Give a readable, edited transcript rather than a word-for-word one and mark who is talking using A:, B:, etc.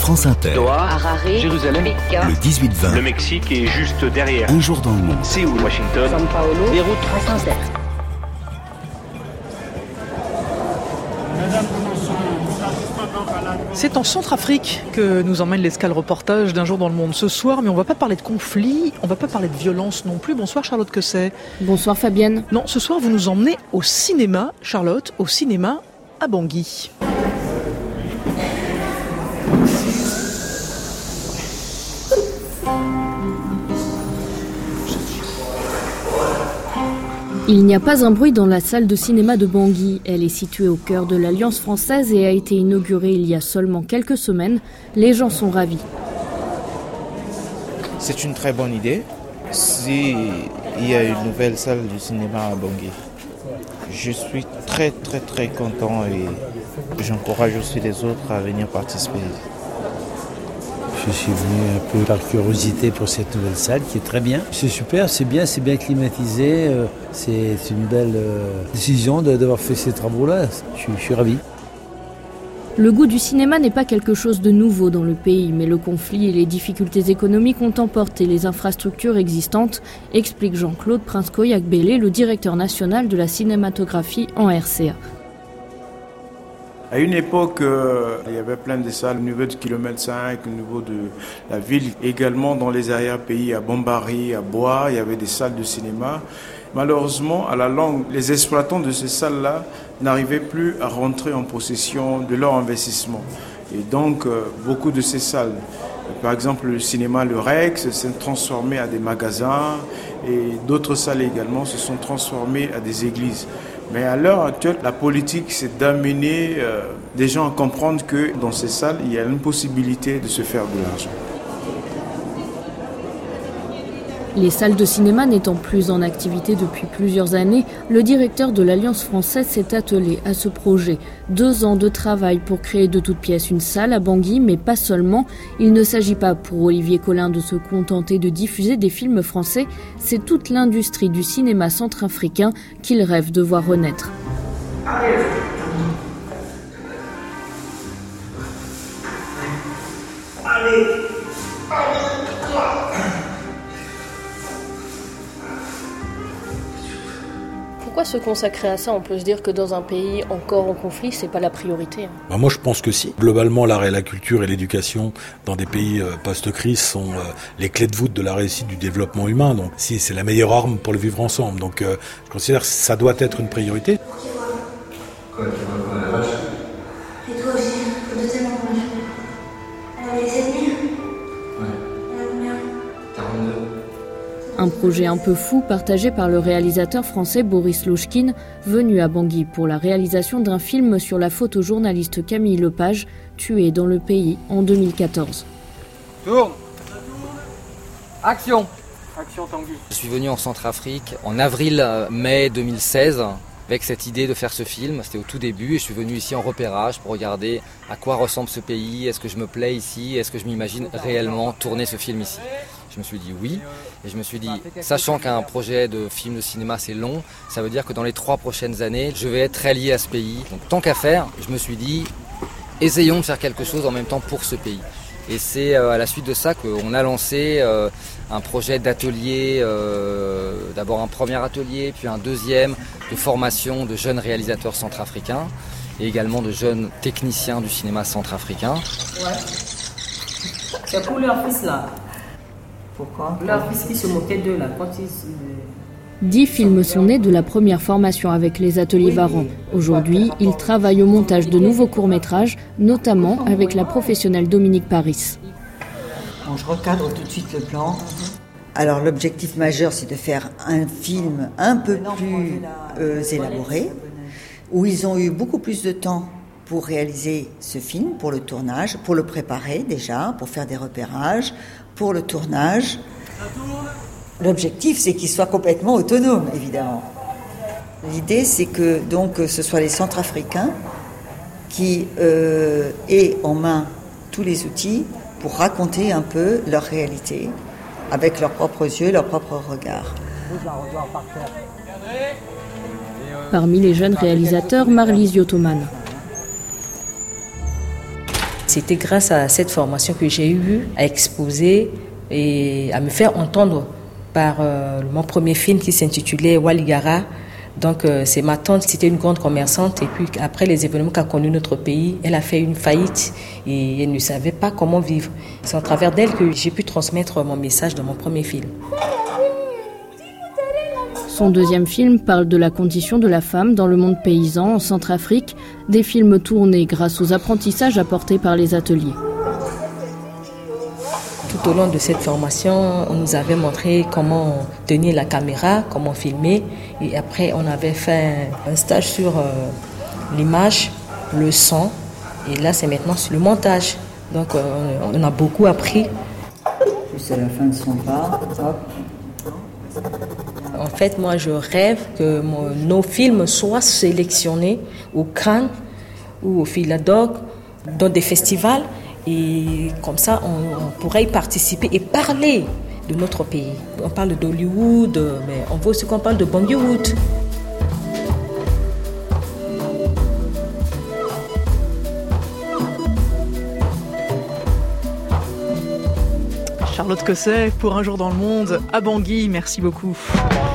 A: France Inter.
B: Doha, Harare,
C: Jérusalem,
B: Pékin,
A: Le 18-20.
C: le Mexique est juste derrière.
A: Un jour dans le monde.
C: Séoul, Washington,
B: São Paulo,
C: Beyrouth.
B: France Inter.
D: C'est en Centrafrique que nous emmène l'escale reportage d'Un jour dans le monde ce soir, mais on ne va pas parler de conflit, on ne va pas parler de violence non plus. Bonsoir Charlotte Cosset.
E: Bonsoir Fabienne.
D: Non, ce soir vous nous emmenez au cinéma, Charlotte, au cinéma à Bangui.
E: Il n'y a pas un bruit dans la salle de cinéma de Bangui. Elle est située au cœur de l'Alliance française et a été inaugurée il y a seulement quelques semaines. Les gens sont ravis.
F: C'est une très bonne idée. S'il y a une nouvelle salle de cinéma à Bangui, je suis très content et j'encourage aussi les autres à venir participer.
G: Je suis venu un peu par curiosité pour cette nouvelle salle qui est très bien. C'est super, c'est bien climatisé. C'est une belle décision d'avoir fait ces travaux-là. Je suis ravi.
E: Le goût du cinéma n'est pas quelque chose de nouveau dans le pays, mais le conflit et les difficultés économiques ont emporté les infrastructures existantes, explique Jean-Claude Prince-Koyak-Bélé, le directeur national de la cinématographie en RCA.
H: À une époque, il y avait plein de salles au niveau du kilomètre 5, au niveau de la ville. Également dans les arrière-pays, à Bambari, à Bois, il y avait des salles de cinéma. Malheureusement, à la longue, les exploitants de ces salles-là n'arrivaient plus à rentrer en possession de leur investissement. Et donc, beaucoup de ces salles, par exemple le cinéma Le Rex, s'est transformé à des magasins et d'autres salles également se sont transformées à des églises. Mais à l'heure actuelle, la politique, c'est d'amener des gens à comprendre que dans ces salles, il y a une possibilité de se faire de l'argent.
E: Les salles de cinéma n'étant plus en activité depuis plusieurs années, le directeur de l'Alliance française s'est attelé à ce projet. 2 ans de travail pour créer de toutes pièces une salle à Bangui, mais pas seulement. Il ne s'agit pas pour Olivier Collin de se contenter de diffuser des films français, c'est toute l'industrie du cinéma centrafricain qu'il rêve de voir renaître.
I: Pourquoi se consacrer à ça ? On peut se dire que dans un pays encore en conflit, c'est pas la priorité.
J: Moi, je pense que si. Globalement, l'art et la culture et l'éducation dans des pays post-crise sont les clés de voûte de la réussite du développement humain. Donc, si c'est la meilleure arme pour le vivre ensemble. Donc, je considère que ça doit être une priorité.
K: Et toi aussi, faut de tellement manger. Elle avait les ennemis ? Ouais. Elle a combien ?
E: 42. Un projet un peu fou partagé par le réalisateur français Boris Louchkine, venu à Bangui pour la réalisation d'un film sur la photojournaliste Camille Lepage, tuée dans le pays en 2014.
L: Tourne. Action.
M: Action Tanguy. Je suis venu en Centrafrique en avril-mai 2016 avec cette idée de faire ce film. C'était au tout début et je suis venu ici en repérage pour regarder à quoi ressemble ce pays, est-ce que je me plais ici, est-ce que je m'imagine réellement tourner ce film ici. Je me suis dit oui, et je me suis dit, sachant qu'un projet de film de cinéma c'est long, ça veut dire que dans les 3 prochaines années, je vais être très lié à ce pays. Donc tant qu'à faire, je me suis dit, essayons de faire quelque chose en même temps pour ce pays. Et c'est à la suite de ça qu'on a lancé un projet d'atelier, d'abord un premier atelier, puis un deuxième de formation de jeunes réalisateurs centrafricains et également de jeunes techniciens du cinéma centrafricain.
N: Ouais. C'est pour leur fils là. Pourquoi ? Leur fils qui se moquait d'eux là quand ils...
E: 10 films sont nés de la première formation avec les ateliers Varan. Aujourd'hui, ils travaillent au montage de nouveaux courts-métrages, notamment avec la professionnelle Dominique Paris.
O: Bon, je recadre tout de suite le plan. Alors l'objectif majeur, c'est de faire un film un peu plus élaboré, où ils ont eu beaucoup plus de temps pour réaliser ce film, pour le tournage, pour le préparer déjà, pour faire des repérages, pour le tournage. L'objectif, c'est qu'ils soient complètement autonomes, évidemment. L'idée, c'est que donc ce soit les Centrafricains qui aient en main tous les outils pour raconter un peu leur réalité, avec leurs propres yeux, leurs propres regards.
E: Parmi les jeunes réalisateurs, Marlise Yotoman.
N: C'était grâce à cette formation que j'ai eu à exposer et à me faire entendre par mon premier film qui s'intitulait Waligara. Donc c'est ma tante, c'était une grande commerçante et puis après les événements qu'a connu notre pays, elle a fait une faillite et elle ne savait pas comment vivre. C'est à travers d'elle que j'ai pu transmettre mon message dans mon premier film.
E: Son deuxième film parle de la condition de la femme dans le monde paysan en Centrafrique, des films tournés grâce aux apprentissages apportés par les ateliers.
N: Tout au long de cette formation, on nous avait montré comment tenir la caméra, comment filmer. Et après, on avait fait un stage sur l'image, le son. Et là, c'est maintenant sur le montage. Donc, on a beaucoup appris.
O: C'est la fin de son pas. Hop.
N: En fait, moi, je rêve que nos films soient sélectionnés au Cannes ou au Philadoc, dans des festivals. Et comme ça, on pourrait y participer et parler de notre pays. On parle d'Hollywood, mais on veut aussi qu'on parle de Bollywood.
D: Charlotte Cosset pour Un jour dans le monde à Bangui, merci beaucoup.